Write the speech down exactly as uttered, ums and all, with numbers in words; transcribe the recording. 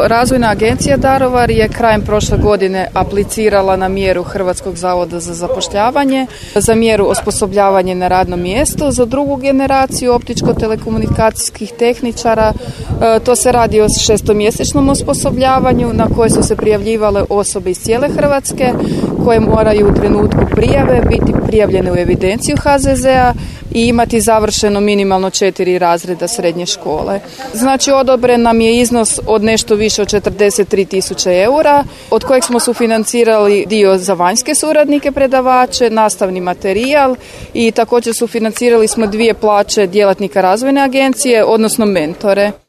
Razvojna agencija Daruvar je krajem prošle godine aplicirala na mjeru Hrvatskog zavoda za zapošljavanje za mjeru osposobljavanje na radno mjesto za drugu generaciju optičko-telekomunikacijskih tehničara. To se radi o šestomjesečnom osposobljavanju na koje su se prijavljivale osobe iz cijele Hrvatske koje moraju u trenutku prijave biti prijavljene u evidenciju H Z Z-a i imati završeno minimalno četiri razreda srednje škole. Znači odobren nam je iznos od nešto više od četrdeset tri tisuće eura, od kojeg smo sufinancirali dio za vanjske suradnike predavače, nastavni materijal i također sufinancirali smo dvije plaće djelatnika razvojne agencije, odnosno mentore.